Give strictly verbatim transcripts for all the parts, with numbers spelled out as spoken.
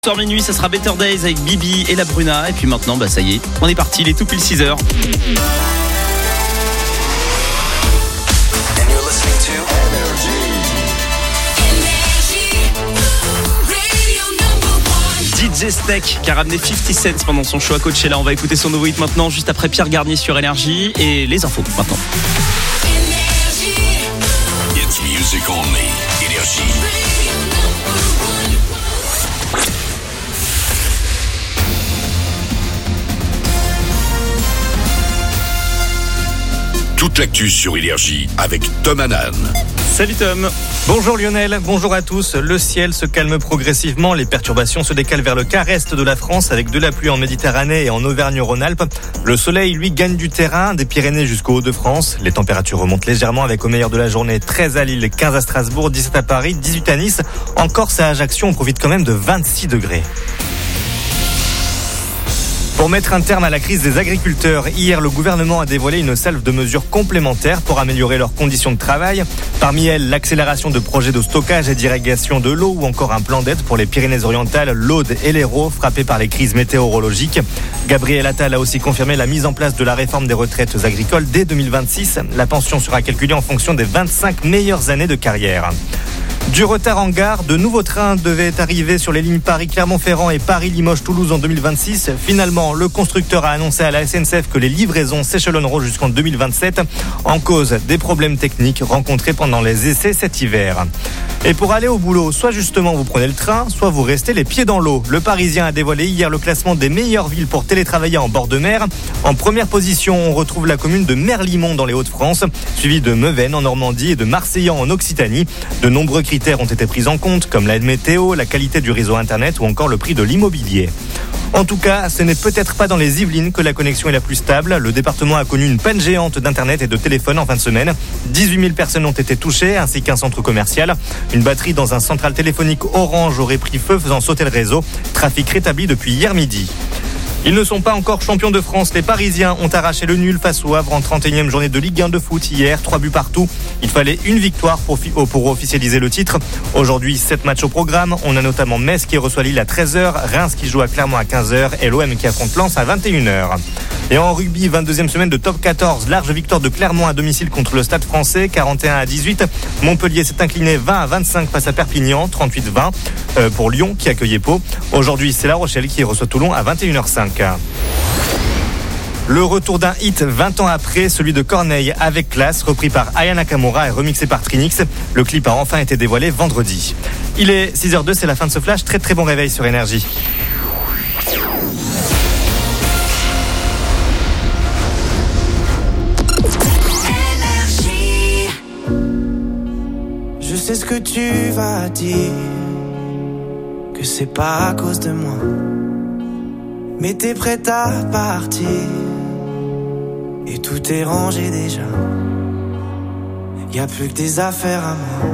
Soir minuit, ça sera Better Days avec Bibi et la Bruna. Et puis maintenant, bah ça y est, on est parti, il est tout pile six heures. D J Snake qui a ramené cinquante cents pendant son show à Coachella. On va écouter son nouveau hit maintenant, juste après Pierre Garnier sur Énergie. Et les infos maintenant. It's music only. Énergie. Toute l'actu sur Énergie avec Tom Hanan. Salut Tom. Bonjour Lionel, bonjour à tous. Le ciel se calme progressivement, les perturbations se décalent vers le quart est de la France avec de la pluie en Méditerranée et en Auvergne-Rhône-Alpes. Le soleil, lui, gagne du terrain, des Pyrénées jusqu'aux Hauts-de-France. Les températures remontent légèrement avec au meilleur de la journée treize à Lille, quinze à Strasbourg, dix-sept à Paris, dix-huit à Nice. En Corse et à Ajaccio, on profite quand même de vingt-six degrés. Pour mettre un terme à la crise des agriculteurs, hier, le gouvernement a dévoilé une salve de mesures complémentaires pour améliorer leurs conditions de travail. Parmi elles, l'accélération de projets de stockage et d'irrigation de l'eau ou encore un plan d'aide pour les Pyrénées-Orientales, l'Aude et l'Hérault frappés par les crises météorologiques. Gabriel Attal a aussi confirmé la mise en place de la réforme des retraites agricoles dès deux mille vingt-six. La pension sera calculée en fonction des vingt-cinq meilleures années de carrière. Du retard en gare, de nouveaux trains devaient arriver sur les lignes Paris-Clermont-Ferrand et Paris-Limoges-Toulouse en deux mille vingt-six. Finalement, le constructeur a annoncé à la S N C F que les livraisons s'échelonneront jusqu'en deux mille vingt-sept. En cause, des problèmes techniques rencontrés pendant les essais cet hiver. Et pour aller au boulot, soit justement vous prenez le train, soit vous restez les pieds dans l'eau. Le Parisien a dévoilé hier le classement des meilleures villes pour télétravailler en bord de mer. En première position, on retrouve la commune de Merlimont dans les Hauts-de-France, suivie de Meuvaines en Normandie et de Marseillan en Occitanie. De nombreux critères ont été pris en compte, comme la météo, la qualité du réseau internet ou encore le prix de l'immobilier. En tout cas, ce n'est peut-être pas dans les Yvelines que la connexion est la plus stable. Le département a connu une panne géante d'internet et de téléphone en fin de semaine. dix-huit mille personnes ont été touchées, ainsi qu'un centre commercial. Une batterie dans un central téléphonique Orange aurait pris feu, faisant sauter le réseau. Trafic rétabli depuis hier midi. Ils ne sont pas encore champions de France. Les Parisiens ont arraché le nul face au Havre en trente et unième journée de Ligue un de foot hier. Trois buts partout. Il fallait une victoire pour, pour officialiser le titre. Aujourd'hui, sept matchs au programme. On a notamment Metz qui reçoit Lille à treize heures, Reims qui joue à Clermont à quinze heures et l'O M qui affronte Lens à vingt et une heures. Et en rugby, vingt-deuxième semaine de top quatorze. Large victoire de Clermont à domicile contre le Stade Français, quarante et un à dix-huit. Montpellier s'est incliné vingt à vingt-cinq face à Perpignan, trente-huit vingt euh, pour Lyon qui accueillait Pau. Aujourd'hui, c'est La Rochelle qui reçoit Toulon à vingt et une heures cinq. Le retour d'un hit vingt ans après, celui de Corneille avec classe, repris par Aya Nakamura et remixé par Trinix. Le clip a enfin été dévoilé vendredi. Il est six heures deux, c'est la fin de ce flash. Très très bon réveil sur Énergie. Je sais ce que tu vas dire, que c'est pas à cause de moi, mais t'es prête à partir et tout est rangé déjà. Y a plus que des affaires à moi.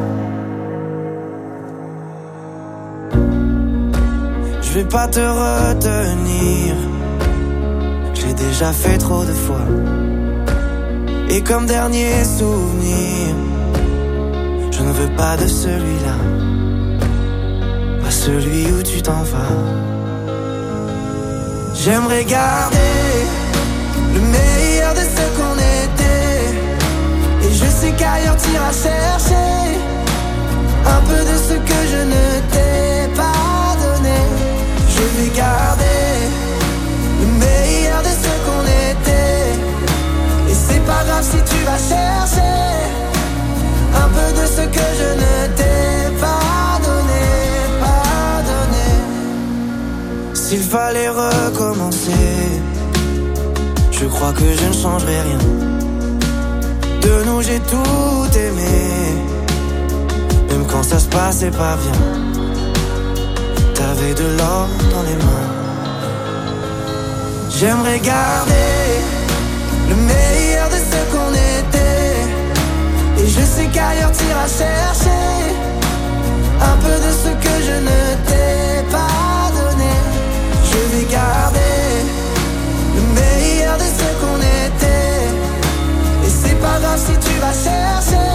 Je vais pas te retenir, je l'ai déjà fait trop de fois. Et comme dernier souvenir, je ne veux pas de celui-là, pas celui où tu t'en vas. J'aimerais garder le meilleur de ce qu'on était, et je sais qu'ailleurs t'iras chercher un peu de ce que je ne t'ai pas donné. Je vais garder le meilleur de ce qu'on était, et c'est pas grave si tu vas chercher un peu de ce que je ne t'ai pas donné, pas donné. S'il fallait recommencer, je crois que je ne changerai rien. De nous j'ai tout aimé, même quand ça se passait pas bien. T'avais de l'or dans les mains. J'aimerais garder le meilleur de ce qu'on était, et je sais qu'ailleurs t'iras chercher un peu de ce que je ne t'ai pas donné. Je vais garder le meilleur de ce qu'on était, et c'est pas grave si tu vas chercher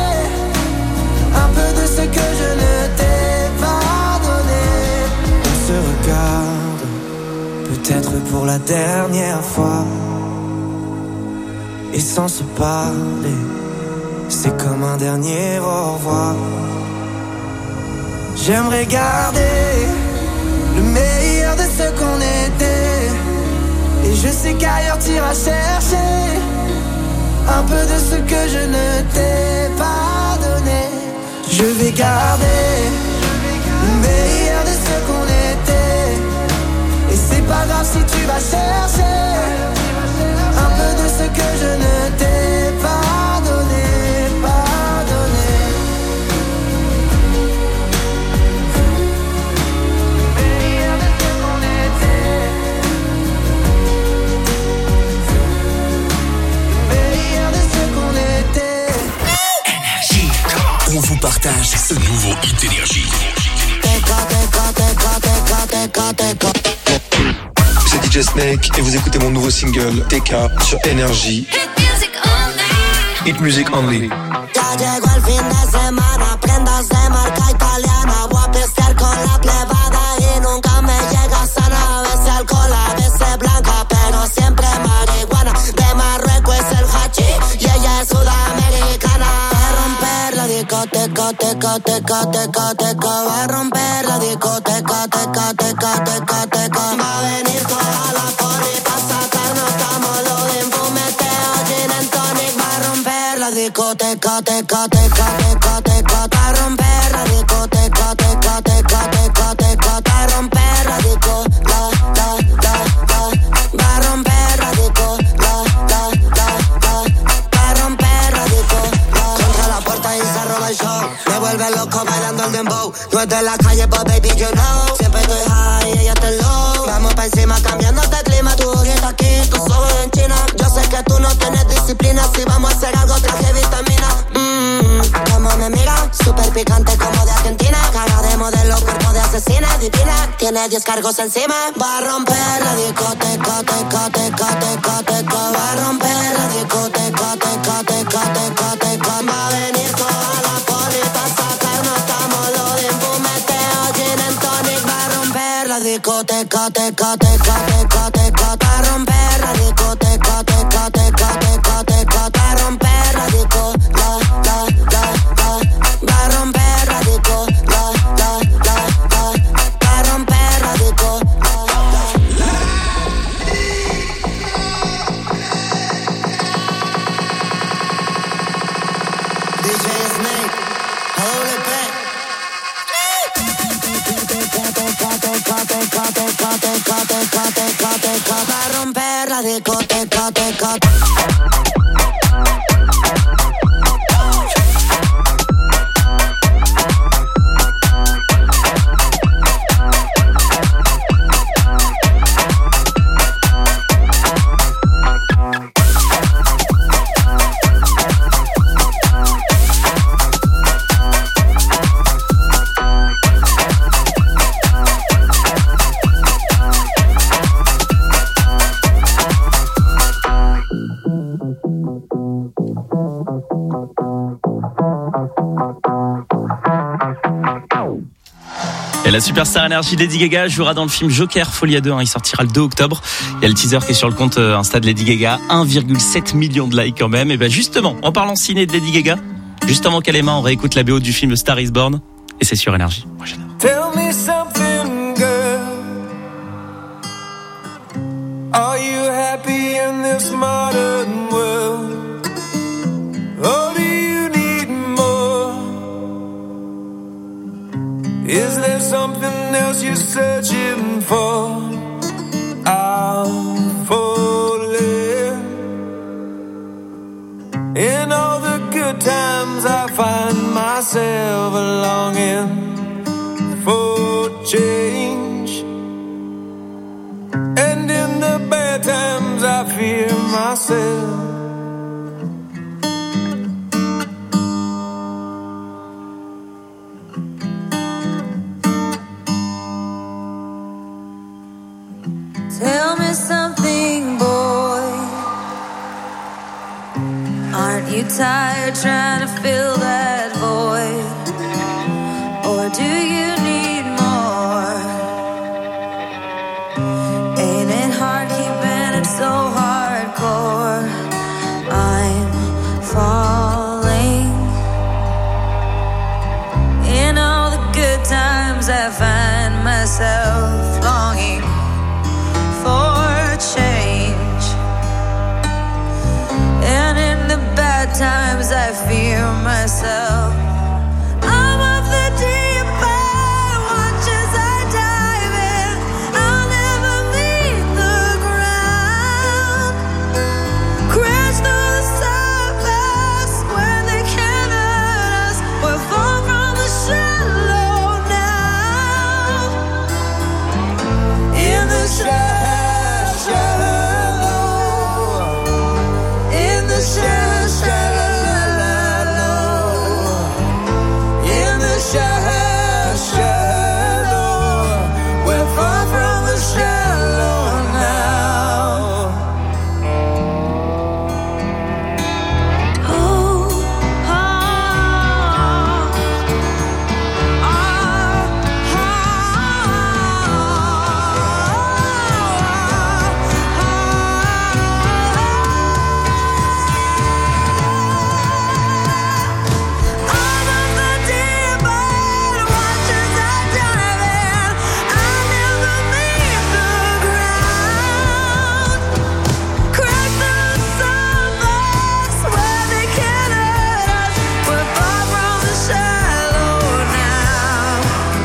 un peu de ce que je ne t'ai pas donné. On se regarde peut-être pour la dernière fois. Et sans se parler, c'est comme un dernier au revoir. J'aimerais garder le meilleur de ce qu'on était. Et je sais qu'ailleurs t'iras chercher un peu de ce que je ne t'ai pas donné. Je vais garder le meilleur de ce qu'on était. Et c'est pas grave si tu vas chercher un peu de ce que je ne t'ai pas donné, pas donné. Le meilleur de ce qu'on était. Le meilleur de ce qu'on était. Énergie. On vous partage ce nouveau hit Énergie. C'est D J Snake et vous écoutez mon nouveau single T K sur Énergie. Hit Music Only. Ya llegó el fin de semana, prendas de marca italiana. Voy a pistear con la plebada y nunca me llega sana. A veces alcohol, a veces blanca, pero siempre marihuana. De Marruecos es el hachís y ella es sudamericana. Va a romper la discoteca, teca, teca, teca, teca. Va a romper la discoteca, teca, teca, teca, teca. Va a venir toda la poli pa' sacarnos tamolo de fumeteo, gin and tonic. Va a romper la discoteca, teca, teca, teca, teca. Va a romper la discoteca, teca, teca, teca, teca. Va a romper la disco, la, la, la, la. Va a romper la disco, la, la, la, la. Va a romper la disco, la. Contra la puerta y se roba el show. Me vuelve loco bailando el dembow. No es de la calle, but baby, you know. Siempre estoy high y ella está low. Vamos pa' encima cambiándote el clima. Tu ojito aquí, tus ojos en China. Yo sé que tú no tienes disciplina. Si vamos a hacer algo, traje vitamina. Mmm, como me mira, súper picante como de Argentina. Cara de modelo, cuerpo de asesina, divina. Tiene diez cargos encima. Va a romper la discoteca, teca, teca, teca, teca. Va a romper la discoteca, teca, teca, teca, teca. Va a venir toda la poli pa' sacarnos tamolo de fumeteo, gin and tonic. Va a romper la discoteca, teca, teca, teca, teca. Va a romper la discoteca, teca, teca, teca, teca. Va a romper la disco, la, la, la, la. Va a romper la disco, la, la, la, la. Va a romper la disco, la, la, la. D J Snake, A W P. Va a romper la discoteca, teca. Et la superstar Énergie Lady Gaga jouera dans le film Joker Folie à deux. Hein, il sortira le deux octobre. Il y a le teaser qui est sur le compte Insta de Lady Gaga. un virgule sept million de likes quand même. Et bien justement, en parlant ciné de Lady Gaga, juste avant qu'elle ait main, on réécoute la B O du film Star is Born. Et c'est sur Énergie. Moi j'adore. Tell me something, girl. Are you happy in this modern world? Or do you need more? Is there something else you're searching for? I'm falling. In all the good times I find myself longing for change. And in the bad times I fear myself. Tell me something, boy. Aren't you tired trying to fill that void? Or do you need more? Ain't so hardcore. I'm falling. In all the good times I find myself longing for change. And in the bad times I fear myself. I'm of the deep end, watch as I dive in. I'll never meet the ground. Crash through the surface where they can't hurt us. We're far from the shallow now. In the shallow, in the shallow, shallow, in the shallow, shallow. We're far from the shallow now. Oh, oh, I'm of the deep end, watch as I dive in. I'll never meet the ground. Crash through the surface where they can't hurt us. We're far from the shallow now.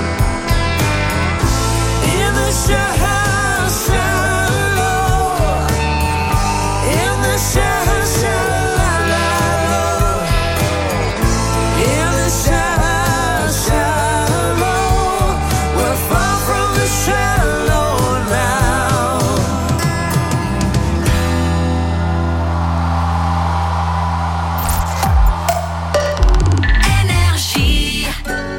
In the shallow, shallow, in the shallow, shallow, in the shallow, shallow. We're far from the shallow now. Énergie.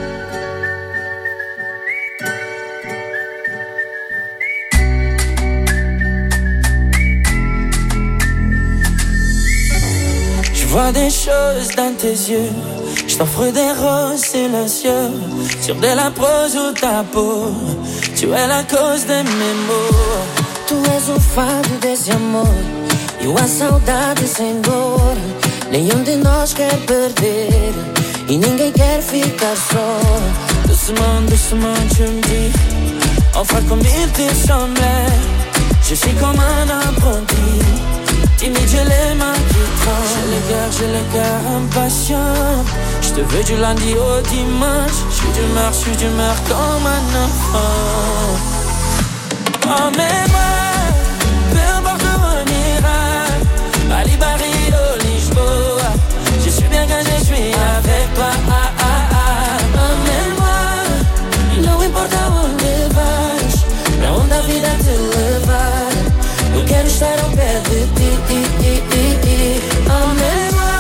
Je vois des choses dans tes yeux. Je t'offre des roses silencieux sur de la prose ou ta peau. Tu es la cause de mes maux. Tu és o fado desse amor e a saudade sem dor. Nenhum de nós quer perder e ninguém quer ficar só. Doucement, doucement, tu me dis enfin comme il te semblait. Je suis comme un apprenti, timide, j'ai les mains qui tremblent. J'ai le cœur, j'ai le cœur impatient. Je te veux du lundi au dimanche. Je suis d'humeur, je suis d'humeur comme un enfant. Emmène-moi, peu importe où on ira, Bali, Paris, au Lisboa. Je suis bien quand je suis avec toi. Ah, ah, ah. Emmène-moi, e não importa onde vais, pra onde a vida te levar. Eu quero estar ao pé de ti. Emmène-moi,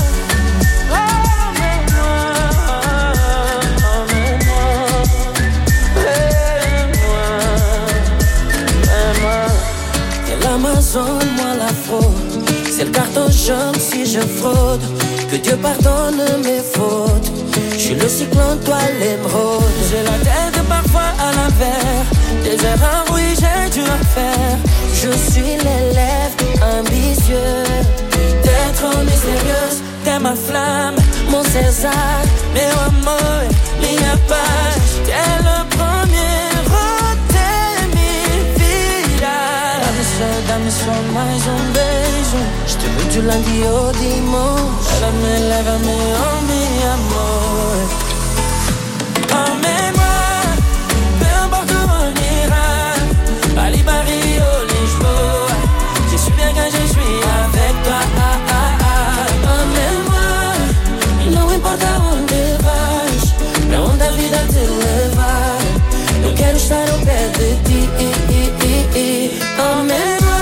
L'Amazone, moi la fraude. C'est le carton jaune si je fraude. Que Dieu pardonne mes fautes. Je suis le cyclone, toi l'émeraude. J'ai la tête parfois à l'envers. Des erreurs, oui, j'ai dû en faire. je suis l'élève ambitieux. T'es trop mystérieuse, t'es ma flamme, Mon César, meu amor, minha paz. T'es le premier, até me virar. dá-me só, dá-me só mais um beijo. Je te veux du lundi au dimanche. Ela me leva, me oh, mi amor. Emmène-moi, peu importe où on ira, Bali, Paris, au Lisboa. Je suis bien quand je suis avec toi. Ah, ah, ah. Emmène-moi, e não importa onde vais, pra onde a vida te levar. Eu quero estar ao pé de ti. Emmène-moi.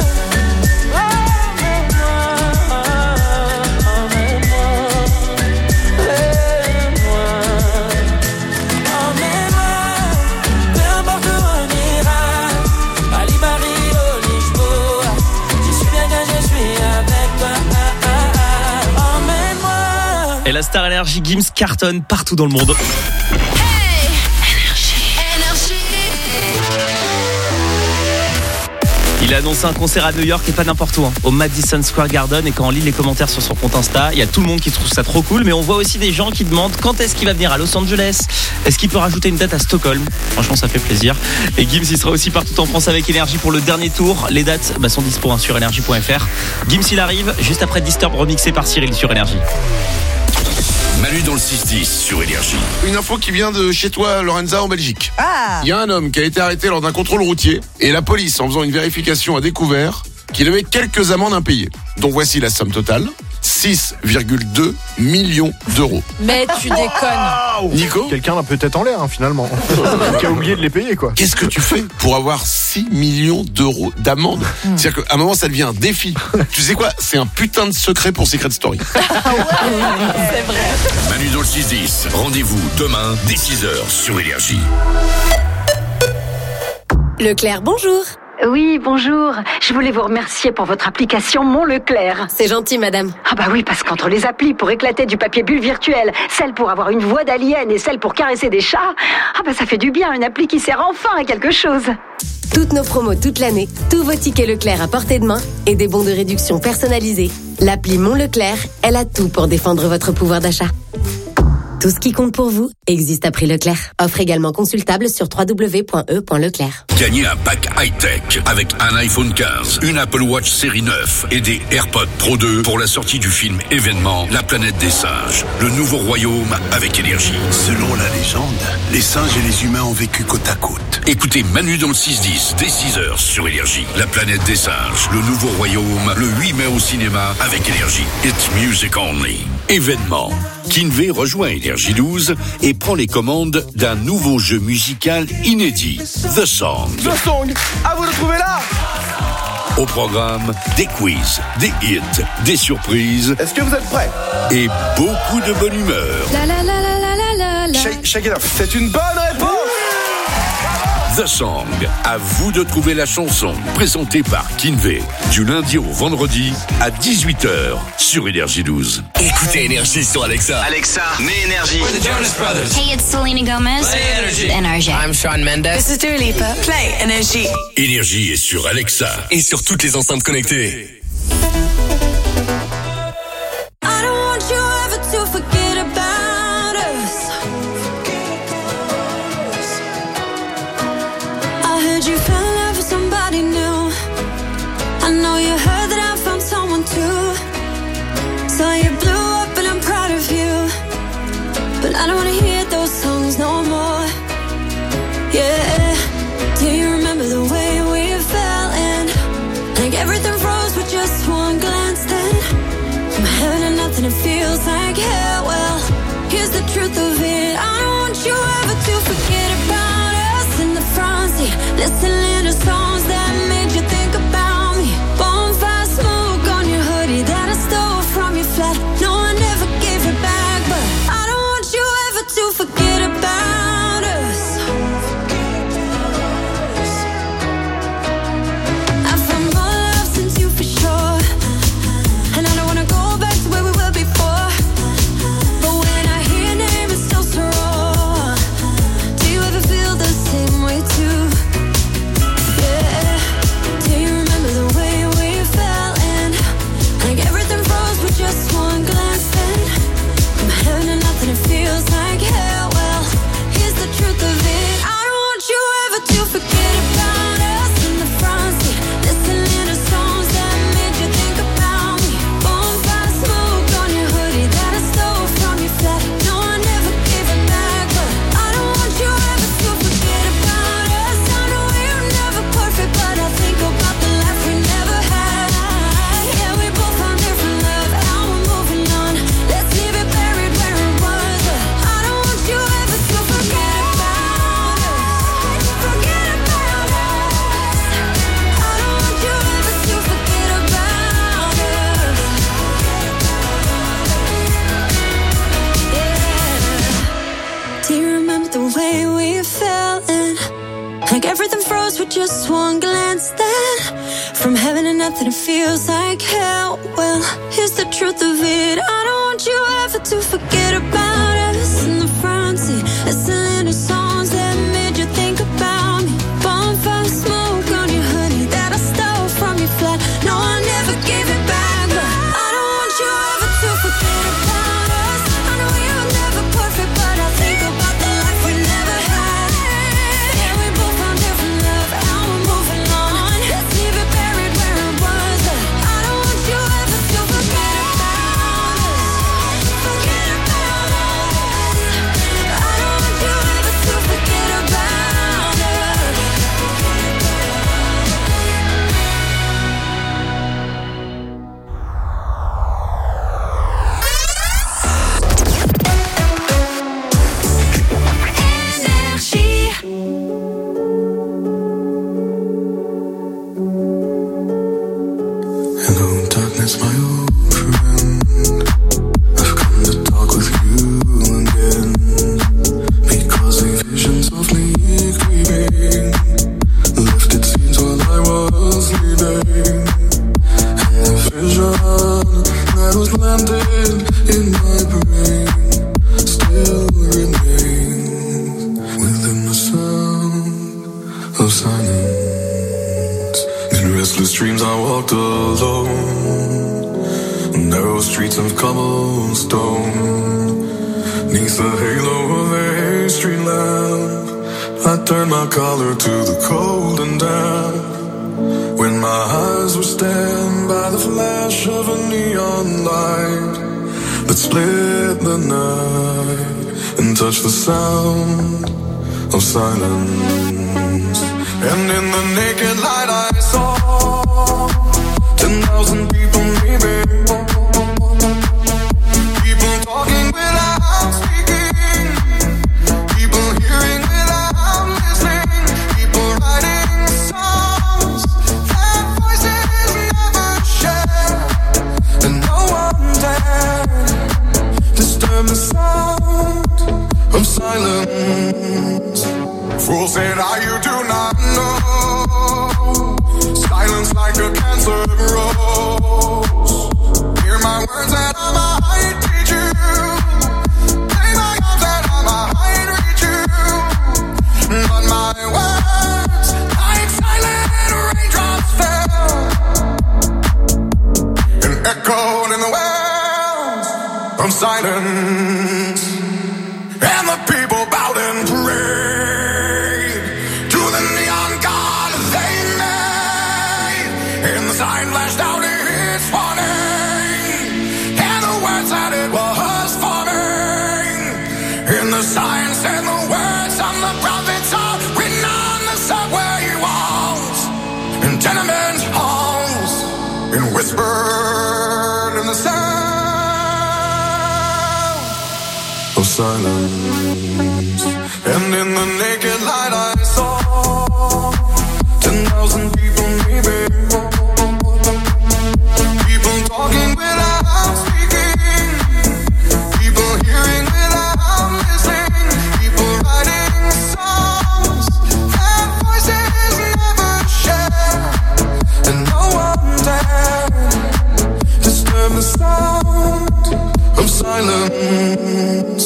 Et la Star Energy Gims cartonne partout dans le monde. Hey, énergie, énergie. Il a annoncé un concert à New York et pas n'importe où, hein, au Madison Square Garden. Et quand on lit les commentaires sur son compte Insta, il y a tout le monde qui trouve ça trop cool. Mais on voit aussi des gens qui demandent quand est-ce qu'il va venir à Los Angeles. Est-ce qu'il peut rajouter une date à Stockholm? Franchement, ça fait plaisir. Et Gims, il sera aussi partout en France avec Énergie pour le dernier tour. Les dates bah, sont dispo hein, sur énergie point f r. Gims, il arrive juste après Disturb remixé par Cyril sur Énergie. Manu dans le six dix sur Énergie. Une info qui vient de chez toi, Lorenza, en Belgique. Ah. Il y a un homme qui a été arrêté lors d'un contrôle routier et la police, en faisant une vérification, a découvert qu'il avait quelques amendes impayées. Donc voici la somme totale. six virgule deux millions d'euros. Mais tu déconnes. Nico, Quelqu'un l'a peut-être en l'air, hein, finalement. Qui a oublié de les payer, quoi. qu'est-ce que tu fais pour avoir six millions d'euros d'amende? C'est-à-dire qu'à un moment, ça devient un défi. Tu sais quoi? C'est un putain de secret pour Secret Story. C'est vrai. Manu dans le six dix. Rendez-vous demain dès six heures sur Énergie. Leclerc, bonjour. Oui, bonjour. Je voulais vous remercier pour votre application Mon Leclerc. C'est gentil, madame. Ah bah oui, parce qu'entre les applis pour éclater du papier bulle virtuel, celle pour avoir une voix d'alien et celle pour caresser des chats, ah bah ça fait du bien, une appli qui sert enfin à quelque chose. Toutes nos promos toute l'année, tous vos tickets Leclerc à portée de main et des bons de réduction personnalisés. L'appli Mon Leclerc, elle a tout pour défendre votre pouvoir d'achat. Tout ce qui compte pour vous existe à prix Leclerc. Offre également consultable sur w w w point e point leclerc. Gagnez un pack high-tech avec un iPhone quinze, une Apple Watch série neuf et des AirPods Pro deux pour la sortie du film événement La planète des singes, le nouveau royaume avec Énergie. Selon la légende, les singes et les humains ont vécu côte à côte. Écoutez Manu dans le six dix dès six heures sur Énergie. La planète des singes, le nouveau royaume, le huit mai au cinéma avec Énergie. It's music only. Événement. Kinvey rejoint Énergie douze et prend les commandes d'un nouveau jeu musical inédit, The Song. The Song, à vous de trouver là. Au programme, des quiz, des hits, des surprises. Est-ce que vous êtes prêts? Et beaucoup de bonne humeur. La la la la la la la la. Shake, shake it off. C'est une bonne réponse. The Song, à vous de trouver la chanson, présentée par Kinvey, du lundi au vendredi à dix-huit heures sur Énergie douze. Écoutez Énergie sur Alexa. Alexa, mets Énergie. We're the Jonas Brothers. Hey, it's Selena Gomez. Play Energy. Energy. I'm Shawn Mendes. This is Dua Lipa. Play Energy. Énergie est sur Alexa Et sur toutes les enceintes connectées. I don't want you ever to forget about us. I heard you fell in love with somebody new. I know you heard that I found someone too. So you blew up and I'm proud of you. But I don't wanna hear those songs no more. Yeah. Do you remember the way we fell in? Like everything froze with just one glance then. From heaven to nothing, it feels like hell. Well, here's the truth of it. I don't want you ever to forget about us in the front seat, listening to songs that made you think about me. Bonfire smoke on your hoodie that I stole from your flat. No, I never gave it back, but I don't want you ever to forget about us. I found more love since you for sure, and I don't wanna go back to where we were before. But when I hear your name, it's so so raw. Do you ever feel the same way too? Yeah. Do you remember the way we fell in? Like everything froze with just one glance then. From heaven to nothing, it feels like hell. Well, here's the truth of it. I don't want you ever to forget about us in the front seat, listening to songs that made you think about me. Bonfire smoke on your hoodie that I stole from your flat. No, I never gave it back, but I don't want you ever to forget about us. I know we're never perfect, but I think about the life we never had. Yeah, we both found different love, now we're moving on. Let's leave it buried where it was. But I don't want you ever to forget about us. Forget about us. I don't want you ever to forget about us. Yeah. Do you remember the way we fell in? Like everything froze with just one glance then. From heaven to nothing, it feels like hell. Well, here's the truth of it. I don't want you ever to forget about us in the front seat, listening to songs that made you think about me. Bonfire smoke on your hoodie that I stole Touch the sound of silence. And in the naked light I saw ten thousand people maybe. People talking without speaking. People hearing without listening. People writing songs that voices never share. And no one dared disturb the sound of silence. Fool said, I you do not know. Silence like a cancer grows. Hear my words that I might teach you. Play my arms that I might reach you. But my words, like silent raindrops fell and echoed in the wells of silence. And the people bowed and prayed to the neon god they made. And the sign flashed out its warning, and the words that it was forming. And the sign said the words on the prophets are written on the subway walls and tenement halls, and whispered in the sound of silence. And in the naked light I saw ten thousand people maybe. People talking without speaking. People hearing without listening. People writing songs that voices never share. And no one dared disturb the sound of silence.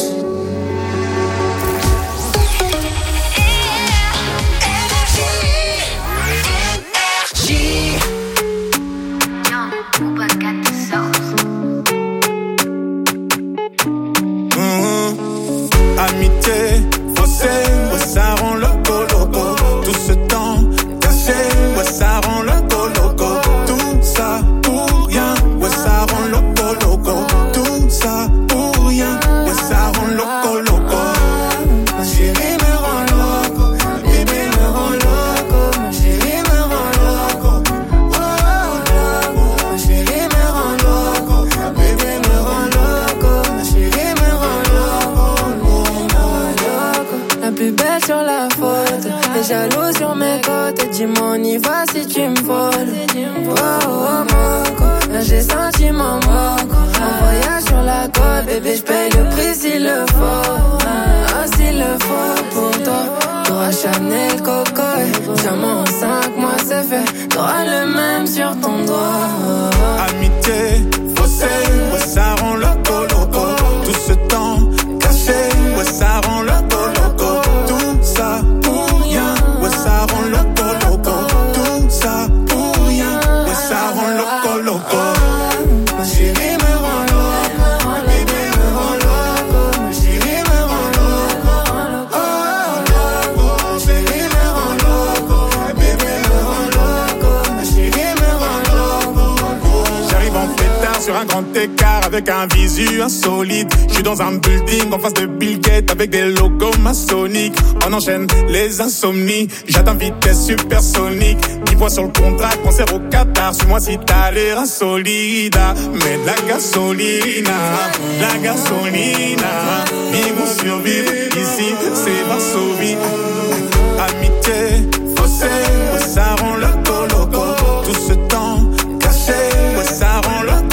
Amitié, faussé, ouais ça rend loco loco. Tout ce temps caché, ouais ça rend loco loco. Tout ça pour rien, ouais ça rend loco loco. Tout ça pour rien, ouais ça rend loco loco. Ma chérie me rend loco, ma bébé me rend loco. Ma chérie me rend loco, oh loco. Ma chérie me rend loco, ma bébé me rend loco. Ma chérie me rend loco. La plus belle sur la photo, les jaloux sur mes côtes. Et dis-moi on y va si tu me voles. Oh oh moco, là j'ai senti mon moco. Un voyage sur la côte, bébé j'paye le prix s'il le faut. Ah s'il le faut pour toi. T'auras Chanel, Coco, diamant en cinq mois c'est fait. T'auras le même sur ton doigt. Amitié, faussé, ouais ça rend loco loco. Tout ce temps caché, ouais ça rend loco loco. Tout ça pour rien, ouais ça rend loco loco. Tout ça pour rien, ouais ça rend loco loco. Ma chérie me rend loco, ma bébé me rend loco. Ma chérie me rend loco, oh loco. Ma chérie me rend loco, ma bébé me rend loco. Ma chérie me rend loco. J'arrive en pétard sur un grand écart avec un visu insolite. Je suis dans un building en face de Bill Gates avec des logos maçonniques. On enchaîne les insomnies, j'atteins vitesse supersonique. dix points sur le contrat, concert au Qatar. Suis-moi si t'as l'air insolide. Mais de la gasolina, la gasolina. Vivons survivre, ici c'est Varsovie. Amitié, faussé, ouais ça rend loco loco. Tout ce temps caché, ouais ça rend loco.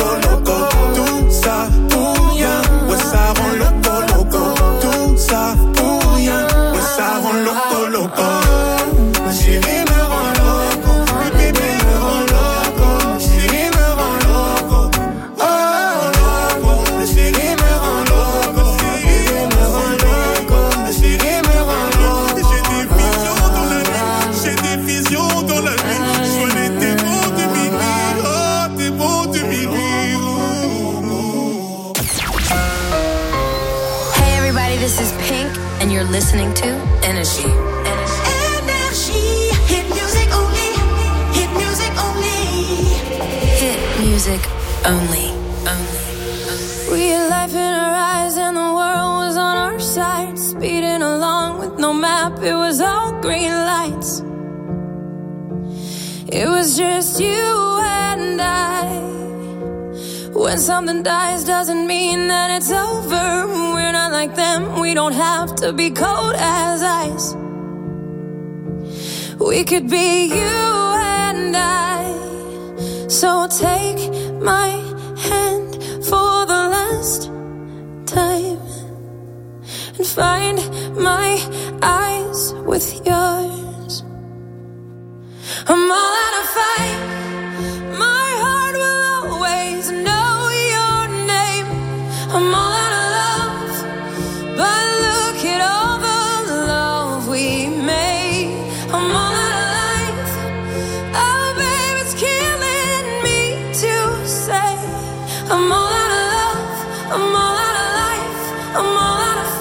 listening to Energy. Energy, hit music only, hit music only. Hit music only. Only. We had life in our eyes and the world was on our side. Speeding along with no map, it was all green lights. It was just you and I. When something dies doesn't mean that it's over. We're not like them, we don't have to be cold as ice. We could be you and I. So take my hand for the last time and find my eyes with yours. I'm all out of fight. My heart will always know your name. I'm all out of love, but look at all the love we made. I'm all out of life. Oh, babe, it's killing me to say. I'm all out of love. I'm all out of life. I'm all out of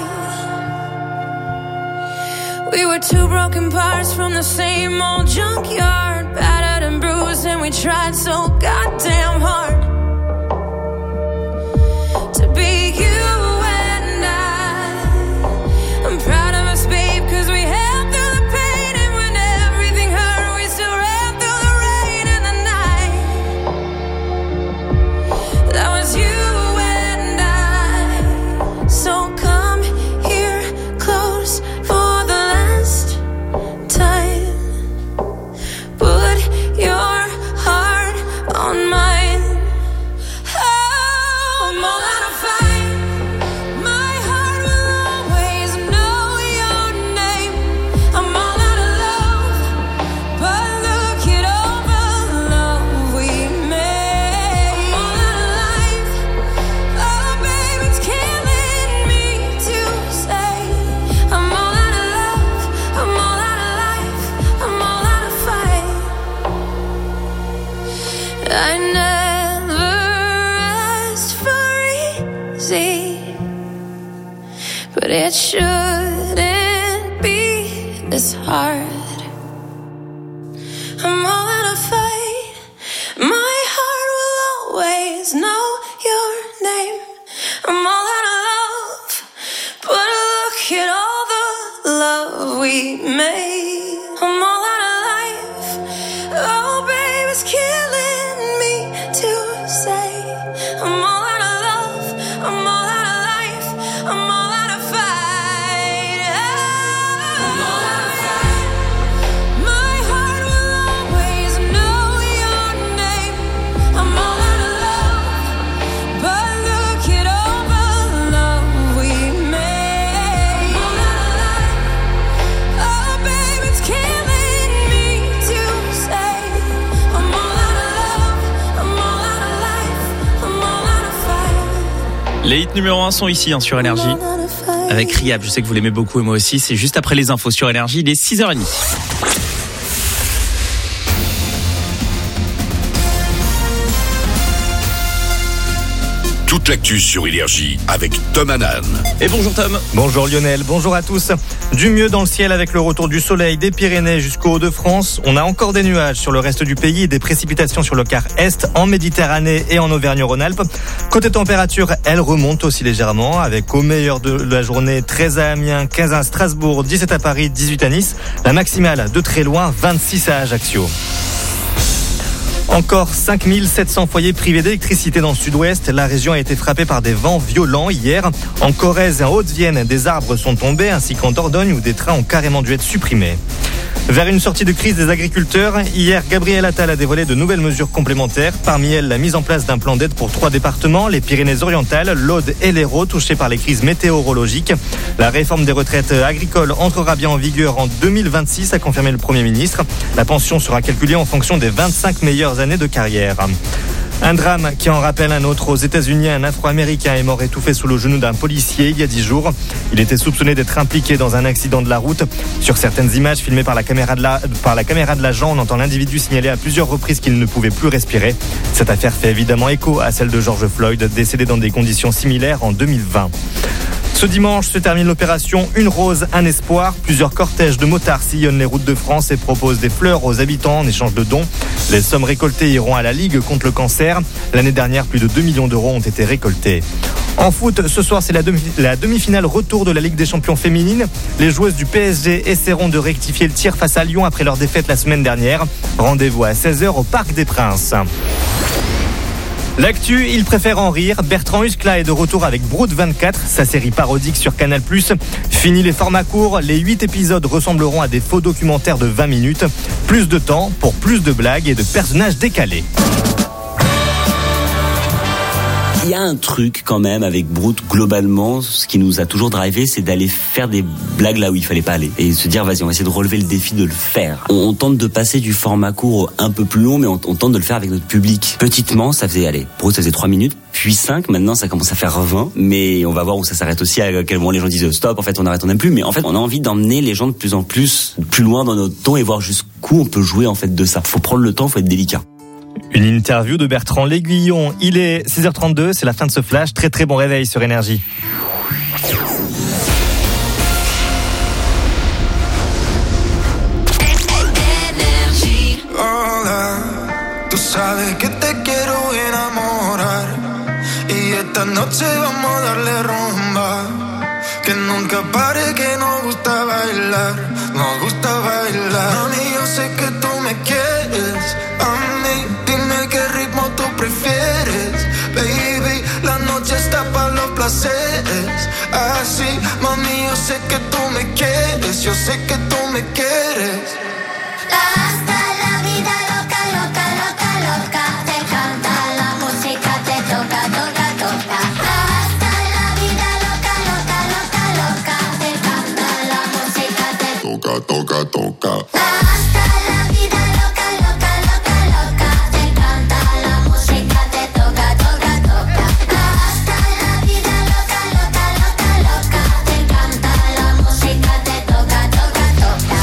fight. We were two broken parts from the same old junkyard, battered and bruised, and we tried so goddamn hard to be you and I. I'm proud of us, babe, cause we held through the pain, and when everything hurt, we still ran through the rain and the night. That was you and I. So come here close for the last time. Put your heart on mine. Oh, I'm all out of fight. My heart will always know your name. I'm all out of love, but look at all the love we made. I'm all out of life. Oh, babe, it's killing me to say. I'm all out of love. I'm all out of life. I'm all out of fight. I never asked for easy, but it shouldn't be this hard. I'm all out of fight. My heart will always know your name. I'm all out of love, but look at all the love we made. I'm all out of life. Oh, babe, it's killing me to say. I'm all out of love. I'm all out of life. I'm all out of fight. I'm all out of fight. My heart will always know your name. I'm all out of love, but look at all the love we made. I'm all out of life. Oh, babe, it's killing me to say. I'm all out of love. I'm all out of life. I'm all out of fight. Les hits numéro un sont ici hein, sur Énergie. Avec Riab, je sais que vous l'aimez beaucoup et moi aussi. C'est juste après les infos sur Énergie, il est six heures trente. Toute l'actu sur Énergie avec Tom Hanan. Et bonjour Tom. Bonjour Lionel, bonjour à tous. Du mieux dans le ciel avec le retour du soleil des Pyrénées jusqu'au Hauts-de-France. On a encore des nuages sur le reste du pays et des précipitations sur le quart est, en Méditerranée et en Auvergne-Rhône-Alpes. Côté température, elle remonte aussi légèrement avec au meilleur de la journée treize à Amiens, quinze à Strasbourg, dix-sept à Paris, dix-huit à Nice. La maximale de très loin, vingt-six à Ajaccio. Encore cinq mille sept cents foyers privés d'électricité dans le sud-ouest. La région a été frappée par des vents violents hier. En Corrèze et en Haute-Vienne, des arbres sont tombés, ainsi qu'en Dordogne où des trains ont carrément dû être supprimés. Vers une sortie de crise des agriculteurs, hier, Gabriel Attal a dévoilé de nouvelles mesures complémentaires. Parmi elles, la mise en place d'un plan d'aide pour trois départements, les Pyrénées-Orientales, l'Aude et l'Hérault, touchés par les crises météorologiques. La réforme des retraites agricoles entrera bien en vigueur en deux mille vingt-six, a confirmé le Premier ministre. La pension sera calculée en fonction des vingt-cinq meilleures années de carrière. Un drame qui en rappelle un autre aux États-Unis. Un Afro-Américain est mort étouffé sous le genou d'un policier il y a dix jours. Il était soupçonné d'être impliqué dans un accident de la route. Sur certaines images filmées par la caméra de la, par la caméra de l'agent, on entend l'individu signaler à plusieurs reprises qu'il ne pouvait plus respirer. Cette affaire fait évidemment écho à celle de George Floyd, décédé dans des conditions similaires en deux mille vingt. Ce dimanche se termine l'opération Une rose, un espoir. Plusieurs cortèges de motards sillonnent les routes de France et proposent des fleurs aux habitants en échange de dons. Les sommes récoltées iront à la Ligue contre le cancer. L'année dernière, plus de deux millions d'euros ont été récoltés. En foot, ce soir, c'est la, demi- la demi-finale retour de la Ligue des champions féminines. Les joueuses du P S G essaieront de rectifier le tir face à Lyon après leur défaite la semaine dernière. Rendez-vous à seize heures au Parc des Princes. L'actu, il préfère en rire. Bertrand Huskla est de retour avec Brut vingt-quatre, sa série parodique sur Canal plus. Fini les formats courts, les huit épisodes ressembleront à des faux documentaires de vingt minutes. Plus de temps pour plus de blagues et de personnages décalés. Il y a un truc quand même avec Brut, globalement, ce qui nous a toujours drivé, c'est d'aller faire des blagues là où il fallait pas aller. Et se dire, vas-y, on va essayer de relever le défi de le faire. On, on tente de passer du format court un peu plus long, mais on, on tente de le faire avec notre public. Petitement, ça faisait, allez, Brut, ça faisait trois minutes, puis cinq, maintenant ça commence à faire vingt, mais on va voir où ça s'arrête aussi, à quel moment les gens disent stop, en fait on arrête, on n'aime plus. Mais en fait, on a envie d'emmener les gens de plus en plus, plus loin dans notre ton et voir jusqu'où on peut jouer en fait de ça. Faut prendre le temps, faut être délicat. Une interview de Bertrand L'Aiguillon. Il est six heures trente-deux, c'est la fin de ce flash. Très très bon réveil sur Énergie. Hola, tú sabes que te quiero enamorar y esta noche vamos a darle rumba. Que nunca pare, que nos gusta bailar, nos gusta bailar. Mami, yo sé que tú me quieres, a mí, dime qué ritmo tú prefieres. Baby, la noche está para los placeres. Así, mami, yo sé que tú me quieres, yo sé que tú me quieres. Hasta la vida loca, loca, loca, loca. Te encanta la música, te toca, toca, toca. Hasta la vida loca, loca, loca, loca. Te encanta la música, te toca, toca, toca. Hasta la vida loca, loca, loca, loca. Te encanta la música, te toca, toca, toca. Hasta la vida loca, loca, loca, loca. Te encanta la música, te toca, toca, toca.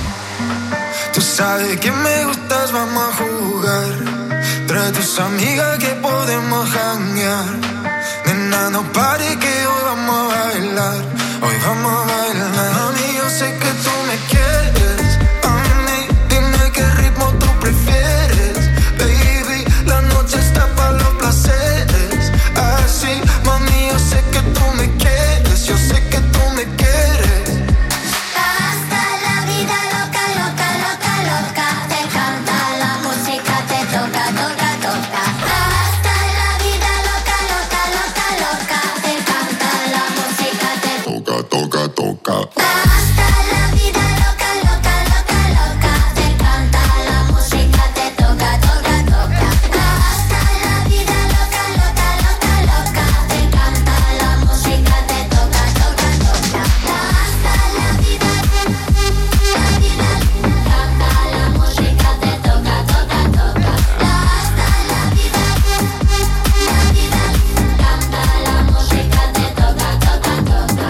Tú sabes que me gustas, vamos a jugar. Trae tus amigas que podemos janguear. Nena, no pare que hoy vamos a bailar. Hoy vamos a bailar. Mami, yo sé que tú me quieres. A mí, dime qué ritmo tú prefieres. Baby, la noche está para los placeres. Así, mami, yo sé que tú me quieres. Yo sé que tú me quieres. Hasta la vida loca, loca, loca, loca. Te encanta la música, te toca, toca, toca. Hasta la vida loca, loca, loca, loca. Te encanta la música, te toca, toca, toca. Hasta la vida loca, loca, loca, loca. Te encanta la música, te toca, toca, toca. Hasta la vida loca, loca, loca, loca. Te encanta la música, te toca, toca, toca. Hasta la vida, la vida, canta la música, te toca, toca, toca. Hasta la vida, la vida, canta la música, te toca, toca, toca.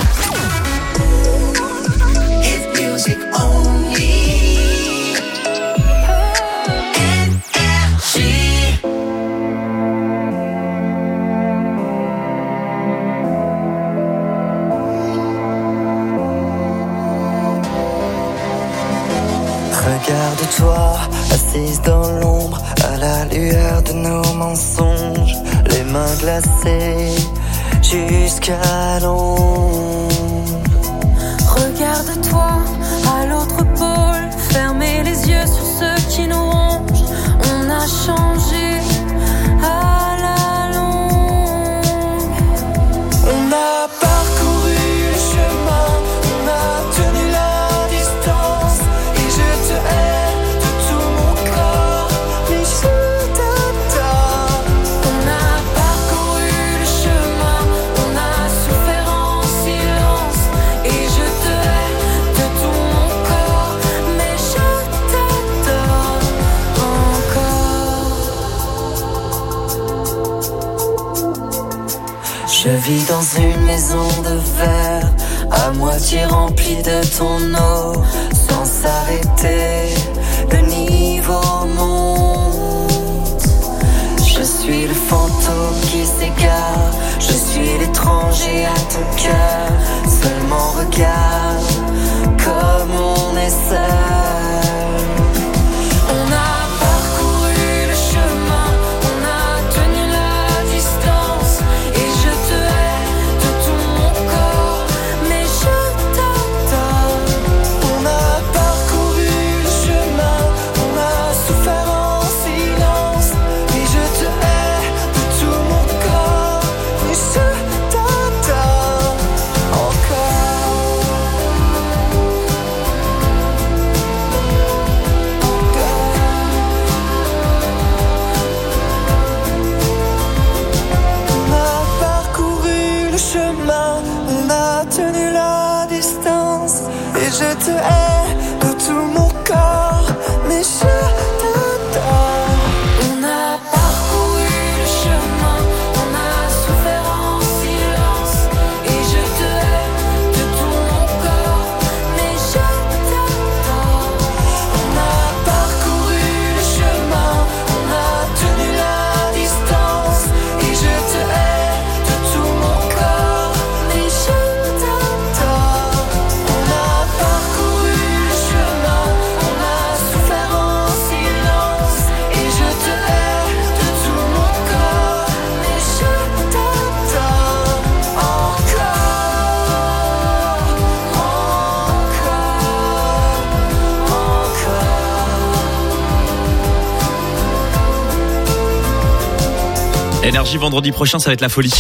Hit music only. Énergie. Regarde-toi, assise dans l'ombre, à la lueur de nos mensonges, les mains glacées jusqu'à l'ombre. Regarde-toi à l'autre pôle, fermez les yeux sur ceux qui nous rongent. On a changé à la longue. On a parcouru le chemin, on a tenu la distance, et je te hais de tout mon corps, mais je t'adore. On a parcouru le chemin, on a souffert en silence, et je te hais de tout mon corps, mais je t'adore encore. Je vis dans une maison de verre, à moitié remplie de ton eau, sans s'arrêter, le niveau monte. Je suis le fantôme qui s'égare, je suis l'étranger à ton cœur, te hais de tout mon corps, mais je t'adore. On a parcouru le chemin, on a souffert en silence, et je te hais de tout mon corps, mais je t'adore. On a parcouru le chemin, on a tenu la distance, et je te hais de tout mon corps, mais je t'adore. On a parcouru le chemin, on a souffert en silence, et je te hais de tout mon corps, mais je t'adore encore, Énergie vendredi prochain, ça va être la folie.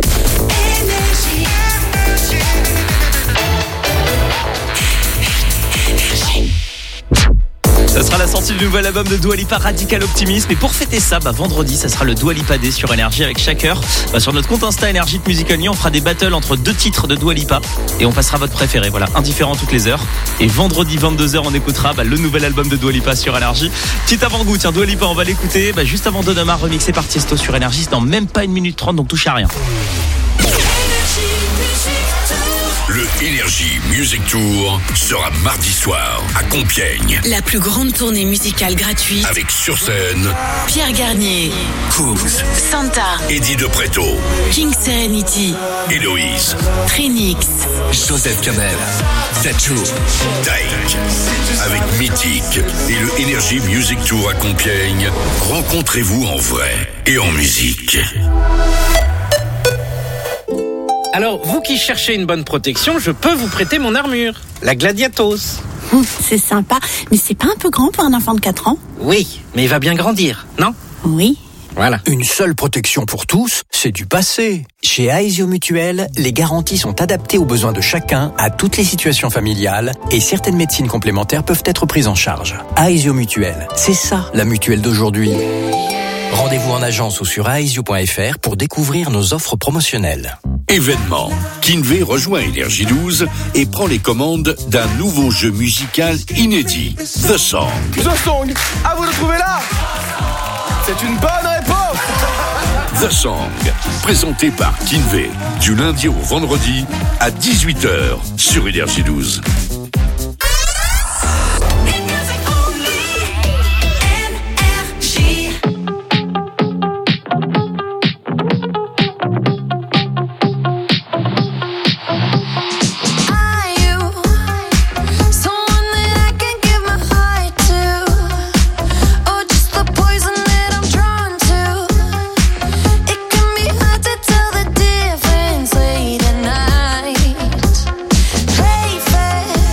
Ça sera la sortie du nouvel album de Dua Lipa, Radical Optimisme. Et pour fêter ça, bah, vendredi, ça sera le Dua Lipa Day sur Énergie avec chaque heure. Bah, sur notre compte Insta Énergie de Music Only, on fera des battles entre deux titres de Dua Lipa et on passera votre préféré. Voilà, un différent toutes les heures. Et vendredi vingt-deux heures, on écoutera bah, le nouvel album de Dua Lipa sur Énergie. Petit avant-goût, tiens, Dua Lipa, on va l'écouter bah, juste avant Don Omar, remixé par Tiesto sur Énergie. C'est dans même pas une minute trente, donc touche à rien. Le Energy Music Tour sera mardi soir à Compiègne. La plus grande tournée musicale gratuite Avec sur scène Pierre Garnier, Cooks, Santa, Eddie De Preto, King Serenity, Héloïse, Trinix, Joseph Kamel, Satchou, Taïk. Avec Mythique et le Energy Music Tour à Compiègne, rencontrez-vous en vrai et en musique. Alors, vous qui cherchez une bonne protection, je peux vous prêter mon armure, la Gladiatos. Hum, c'est sympa, mais c'est pas un peu grand pour un enfant de quatre ans? Oui, mais il va bien grandir, non? Oui. Voilà. Une seule protection pour tous, c'est du passé. Chez Aesio Mutuel, les garanties sont adaptées aux besoins de chacun, à toutes les situations familiales, et certaines médecines complémentaires peuvent être prises en charge. Aesio Mutuel, c'est ça la mutuelle d'aujourd'hui. Rendez-vous en agence ou sur aesio point f r pour découvrir nos offres promotionnelles. Événement. Kinvé rejoint Énergie douze et prend les commandes d'un nouveau jeu musical inédit, The Song. The Song, à vous de trouver là. C'est une bonne réponse. The Song, présenté par Kinvé, du lundi au vendredi à dix-huit heures sur Énergie douze. Play fair.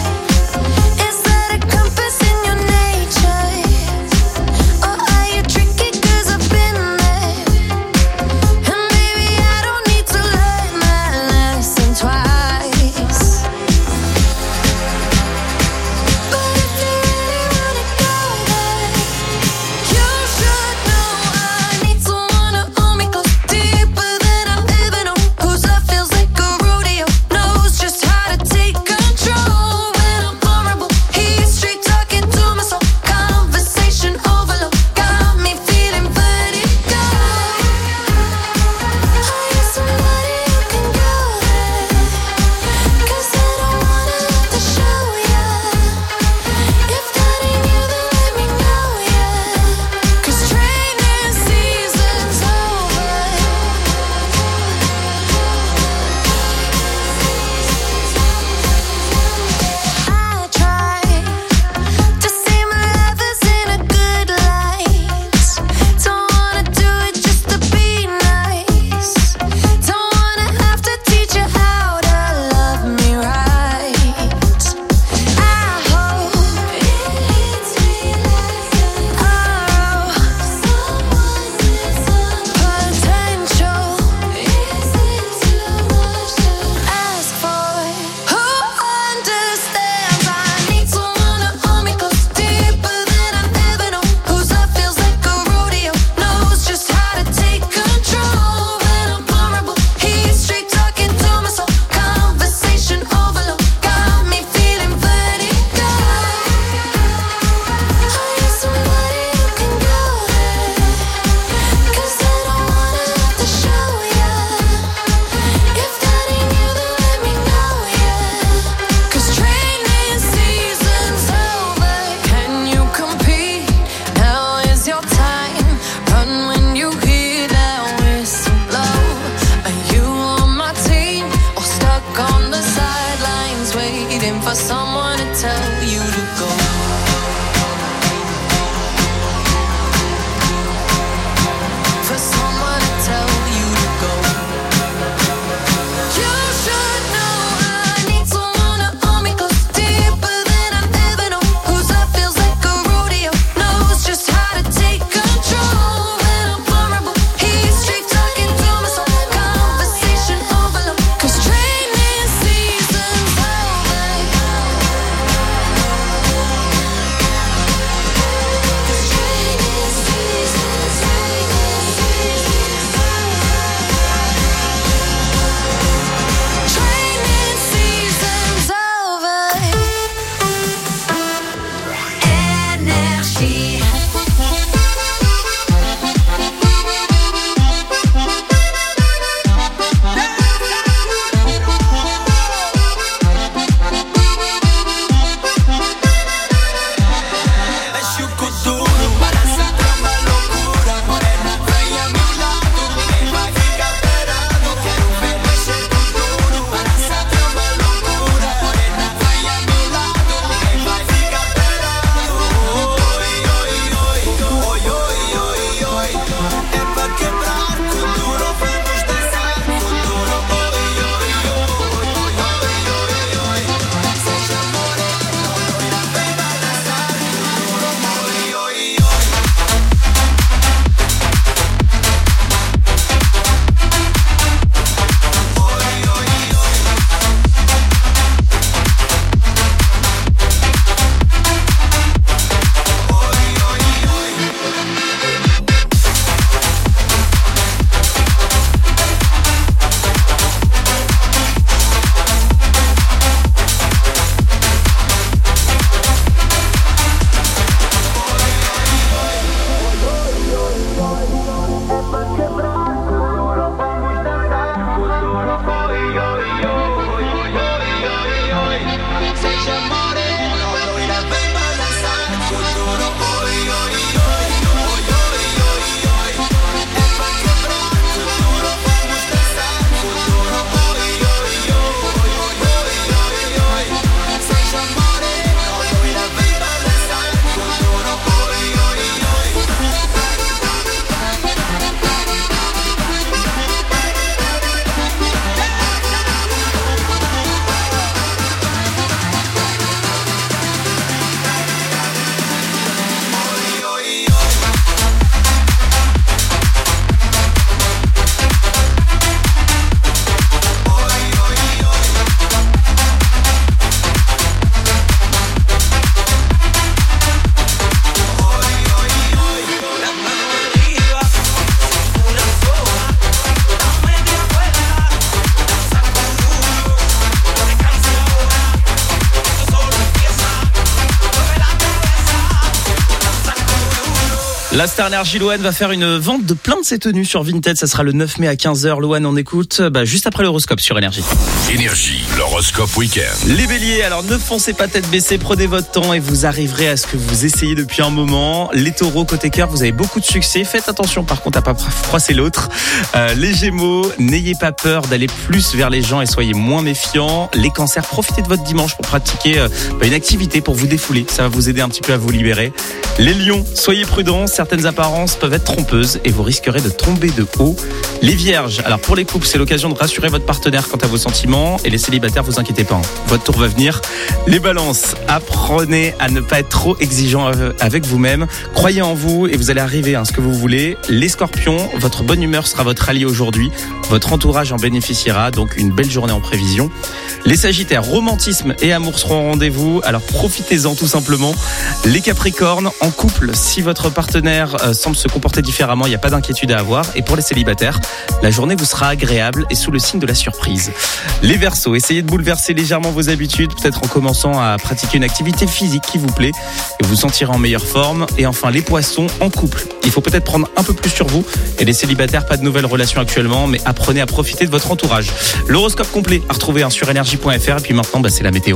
La Star Energy Loane va faire une vente de plein de ses tenues sur Vinted. Ça sera le neuf mai à quinze heures. Loane, on écoute bah, juste après l'horoscope sur Énergie. Énergie, l'horoscope week-end. Les béliers, alors ne foncez pas tête baissée, prenez votre temps et vous arriverez à ce que vous essayez depuis un moment. Les taureaux, côté cœur, vous avez beaucoup de succès. Faites attention par contre à pas froisser l'autre. Euh, les gémeaux, n'ayez pas peur d'aller plus vers les gens et soyez moins méfiants. Les cancers, profitez de votre dimanche pour pratiquer euh, une activité pour vous défouler. Ça va vous aider un petit peu à vous libérer. Les lions, soyez prudents. Certaines apparences peuvent être trompeuses et vous risquerez de tomber de haut. Les vierges, alors pour les couples, c'est l'occasion de rassurer votre partenaire quant à vos sentiments. Et les célibataires, vous inquiétez pas, hein, votre tour va venir. Les balances, apprenez à ne pas être trop exigeant avec vous-même. Croyez en vous et vous allez arriver à ce que vous voulez. Les scorpions, votre bonne humeur sera votre allié aujourd'hui. Votre entourage en bénéficiera, donc une belle journée en prévision. Les sagittaires, romantisme et amour seront au rendez-vous, alors profitez-en tout simplement. Les capricornes, en couple, si votre partenaire euh, semble se comporter différemment, il n'y a pas d'inquiétude à avoir. Et pour les célibataires, la journée vous sera agréable et sous le signe de la surprise. Les verseaux, essayez de bouleverser légèrement vos habitudes, peut-être en commençant à pratiquer une activité physique qui vous plaît et vous sentirez en meilleure forme. Et enfin les poissons, en couple, il faut peut-être prendre un peu plus sur vous. Et les célibataires, pas de nouvelles relations actuellement, mais apprenez à profiter de votre entourage. L'horoscope complet à retrouver hein, sur énergie point f r. Et puis maintenant, bah, c'est la météo.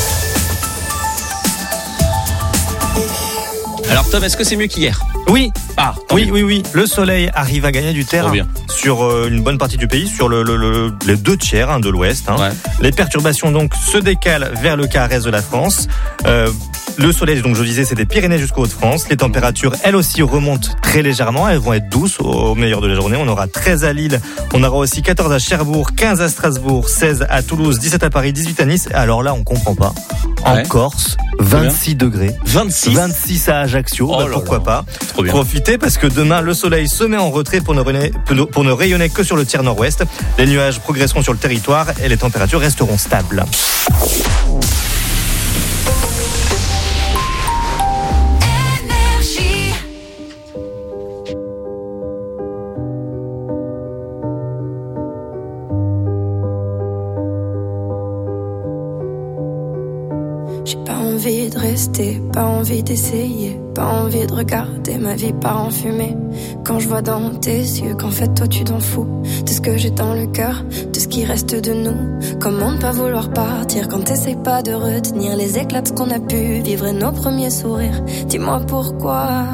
Alors Tom, est-ce que c'est mieux qu'hier ? Oui. Ah, oui, bien. oui, oui. Le soleil arrive à gagner du terrain sur euh, une bonne partie du pays, sur le, le, le, les deux tiers hein, de l'ouest. Hein. Ouais. Les perturbations donc se décalent vers le quart est de la France. Euh, le soleil, donc je disais, c'est des Pyrénées jusqu'aux Hauts-de-France. Les températures, elles aussi, remontent très légèrement. Elles vont être douces au meilleur de la journée. On aura treize à Lille. On aura aussi quatorze à Cherbourg, quinze à Strasbourg, seize à Toulouse, dix-sept à Paris, dix-huit à Nice. Alors là, on comprend pas. En ouais. Corse, vingt-six degrés. vingt-six vingt-six à Ajaccio. Oh bah, pourquoi là. Pas. Trop bien. Profitez parce que demain, le soleil se met en retrait pour ne, rayonner, pour ne rayonner que sur le tiers nord-ouest. Les nuages progresseront sur le territoire et les températures resteront stables. Envie de rester, pas envie d'essayer, pas envie de regarder ma vie part en fumée. Quand je vois dans tes yeux qu'en fait toi tu t'en fous de ce que j'ai dans le cœur, de ce qui reste de nous. Comment ne pas vouloir partir quand t'essayes pas de retenir les éclats de ce qu'on a pu vivre et nos premiers sourires. Dis-moi pourquoi.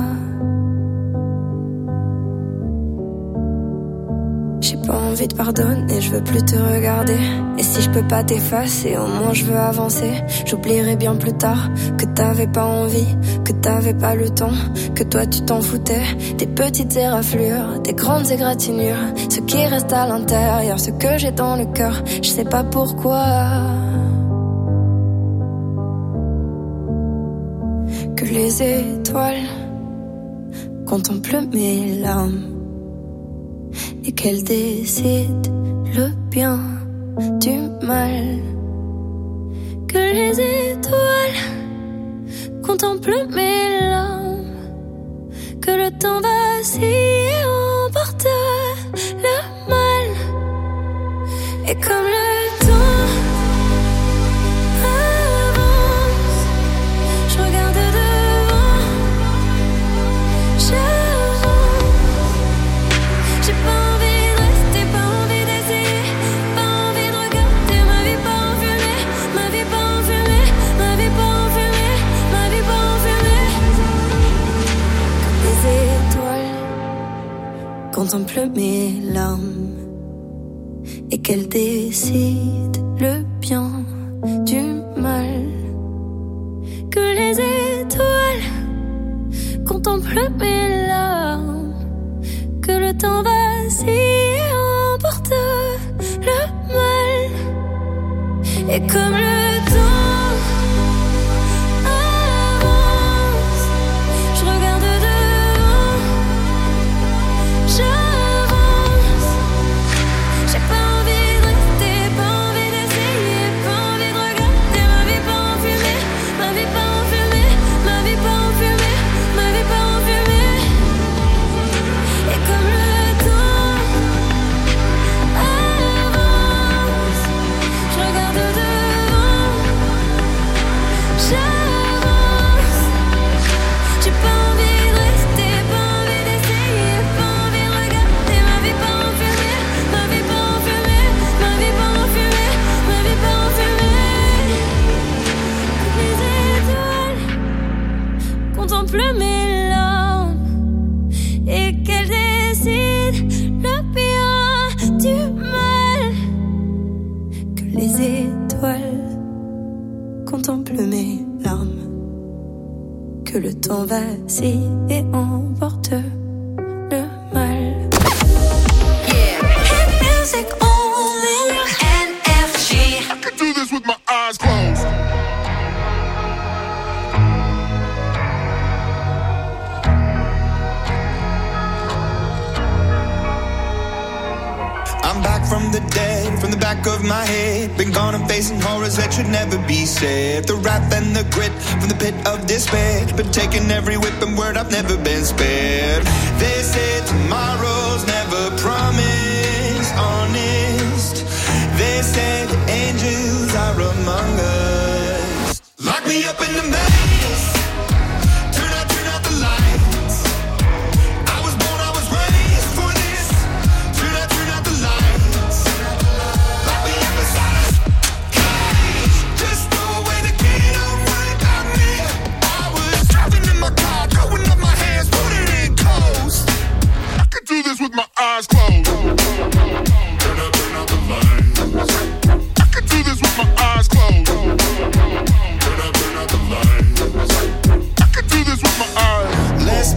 J'ai pas envie de pardonner, je veux plus te regarder. Et si je peux pas t'effacer, au moins je veux avancer. J'oublierai bien plus tard que t'avais pas envie, que t'avais pas le temps, que toi tu t'en foutais. Des petites éraflures, des grandes égratignures, ce qui reste à l'intérieur, ce que j'ai dans le cœur, je sais pas pourquoi. Que les étoiles contemplent mes larmes et qu'elle décide le bien du mal. Que les étoiles contemplent mes larmes, que le temps vacille et emporte le mal. Et comme le temps avance, je regarde devant, j'avance. J'ai pas contemple mes larmes et qu'elle décide le bien du mal. Que les étoiles contemplent mes larmes, que le temps vacille et emporte le mal. Et comme le temps devant, que le temps vacille et emporte le mal. Yeah. Hit music only. N R G. I could do this with my eyes closed. I'm back from the dead, from the back of my head. Been gone and facing horrors that should never be said. The wrath and the grit from the pit of despair. Been taking every whip and word, I've never been spared. They say tomorrow's never promised, honest. They say the angels are among us. Lock me up in the maze. Turn out, turn out the lights. I was born, I was raised for this. Turn out, turn out the lights. Lock me up inside a cage. Just throw away the key, don't worry about me. I was driving in my car, throwing up my hands, putting it coast. I could do this with my eyes closed. Turn out, turn out the lights. I could do this with my eyes closed. Turn out, turn out the lights. I could do this with my eyes. Less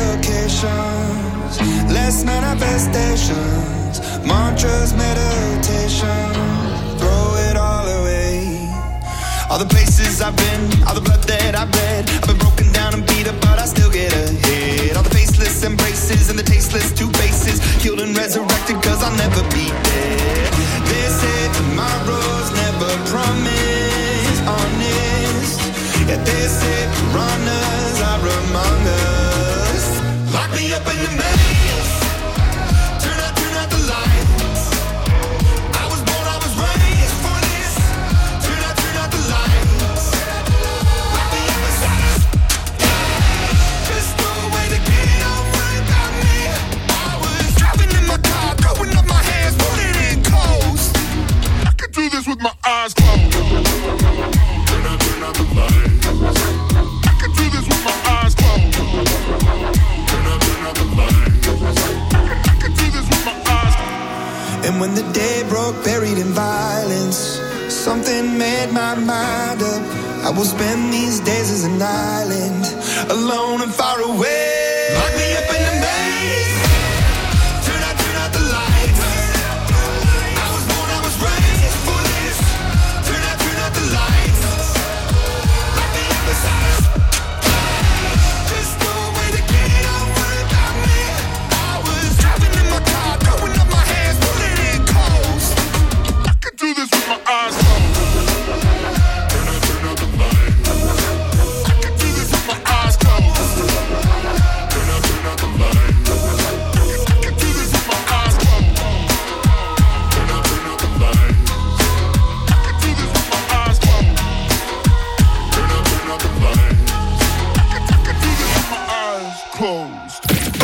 medications, less manifestations, mantras, meditation, throw it all away. All the places I've been, all the blood that I've bled, I've been broken down and beat up, but I still get ahead. All the faceless embraces and the tasteless two faces, killed and resurrected, cause I'll never be dead. They say tomorrow's never promised, honest. Yet they say piranhas are among us. Lock me up in the maze. Turn out, turn out the lights. I was born, I was raised for this. Turn out, turn out the lights. Lock me up inside a cage. Just throw away the key, don't worry about me. I was driving in my car, throwing up my hands, putting it coast. I could do this with my eyes closed. Turn out, turn out the lights. I could do this with my eyes closed. Turn out, turn out the lights. I could do this with my eyes closed. And when the day broke, buried in violence, something made my mind up. I will spend these days as an island, alone and far away. Lock me up in the maze. Turn out, turn out the lights. I was born, I was raised for this. Turn out, turn out the lights. Lock me up inside a cage. Just throw away the key, don't worry about me. I was driving in my car, throwing up my hands, putting it coast. I could do this with my eyes closed. Turn out, turn out the lights. I could do this with my eyes closed. Turn out, turn out the lights. I could do this with my eyes closed. Turn out, turn out the lights. I could do this with my eyes closed. Turn out, turn out the lights. I could, I could do this with my eyes closed.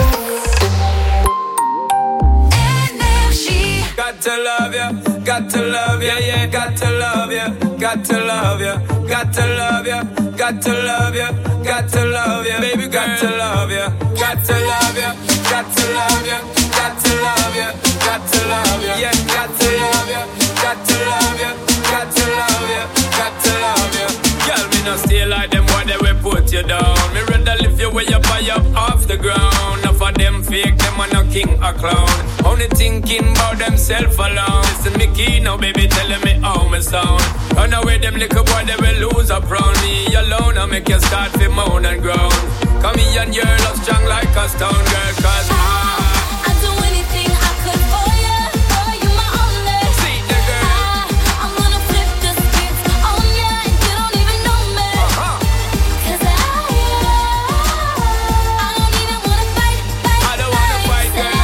Energy. Got to love ya, got to love ya, yeah, got to love ya, got to love ya, got to love ya, got to love ya, got to love ya, baby, got to love ya, got to love ya, got to love ya, got to love ya, got to love ya, yeah, got to love ya, got to love ya, got to love ya, got to love ya. Girl, me no stay like them, why they will put you down. Me rather lift you way up high up off the ground. Enough of them fake, them are no king or clown. Only thinking about themself alone. Listen me key now, baby, telling me how me sound. Run away them little boy, they will lose up round me alone. I make you start to moan and groan. Come here and your love strong like a stone, girl, cause I I'd do anything I could for you, for you my only. see the girl. I'm gonna flip the script on ya and you don't even know me. Uh-huh. Cause I, I don't even wanna fight, fight, I don't wanna fight, girl.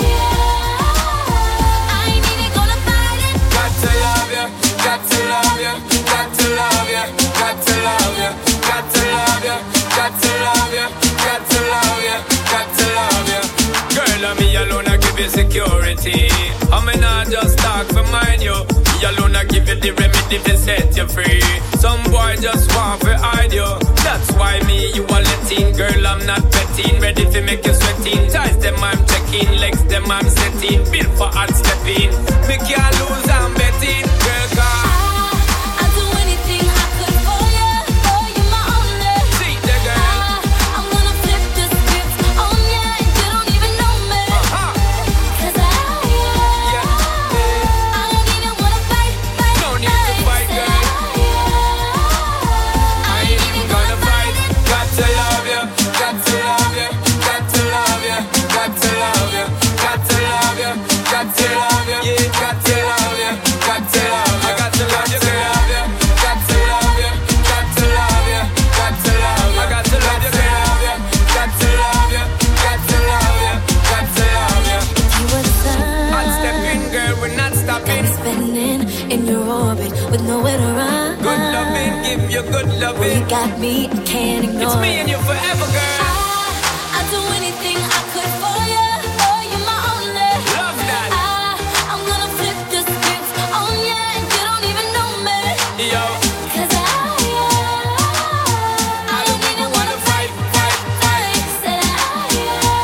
I ain't even gonna fight it. Got to love ya, got to love ya, got to love ya, got to love ya, got to love ya, got to love ya, got to love ya, got to love ya. Girl, I'm me alone, I give you security. I'm not just talk for mine, you. Me alone, I give you the remedy to set you free. Some boy just want to hide you. That's why me, you are letting. Girl, I'm not betting. Ready to make you sweating. Ties them, I'm checking. Legs them, I'm setting. Built for hard stepping. Me can't lose, I'm betting. Girl, cause I'd do anything I could for you, for you my only. see the girl. good loving. You got me, I can't ignore. It's me and you forever, girl. I, I'd do anything I could for you. Oh, you're my only. Love that. I, I'm gonna flip the script on you, and you don't even know me. Yo. Cause I, I, I don't even wanna fight, fight, fight. Said I,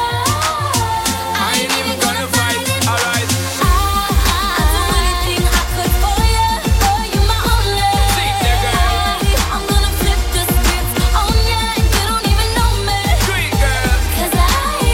I ain't even gonna fight. Alright. I'd do anything I could for you. Oh, you're my only. See there, girl. I'm gonna flip the script on you, and you don't even know me. Sweet girl. Cause I,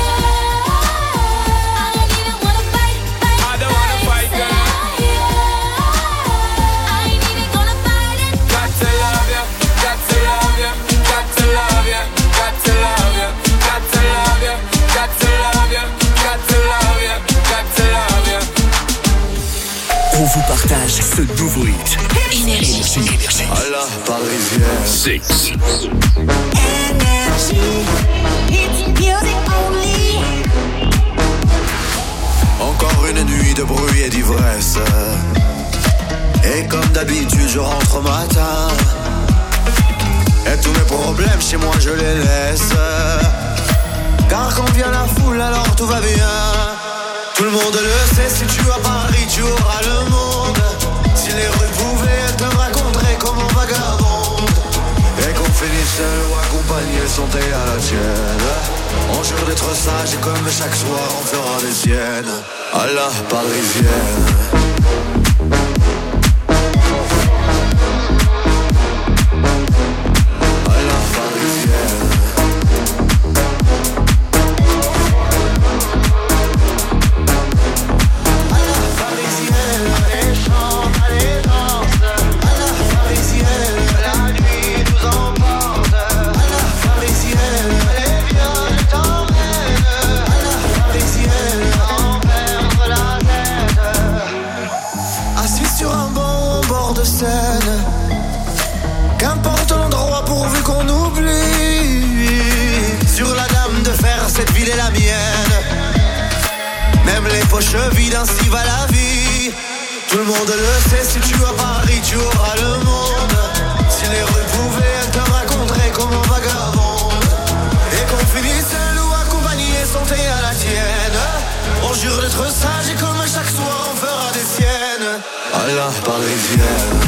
I don't even wanna fight, fight, I don't wanna fight, Said girl. I, I ain't even gonna fight it. Got to love you, got to love you, got to love you, got to love you, got to love you, got to love you, got to love you, got to love you. On vous partage ce nouveau hit. Énergie. Énergie. À la parisienne. Six. Encore une nuit de bruit et d'ivresse. Et comme d'habitude, je rentre au matin. Et tous mes problèmes chez moi, je les laisse. Car quand vient la foule, alors tout va bien. Tout le monde le sait, si tu as Paris, tu auras le monde. Si les rues pouvaient te raconter comme un vagabond. Et qu'on finisse seul ou accompagné, santé à la tienne. On jure d'être sage et comme chaque soir, on fera des siennes. À la parisienne. Qu'importe l'endroit pourvu qu'on oublie. Sur la dame de fer, cette ville est la mienne. Même les poches vides, ainsi va la vie. Tout le monde le sait, si tu as Paris, tu auras le monde. Si les rues pouvaient te raconter comme un vagabond. Et qu'on finisse seul ou accompagné, santé à la tienne. On jure d'être sage et comme chaque soir on fera des siennes. À la parisienne.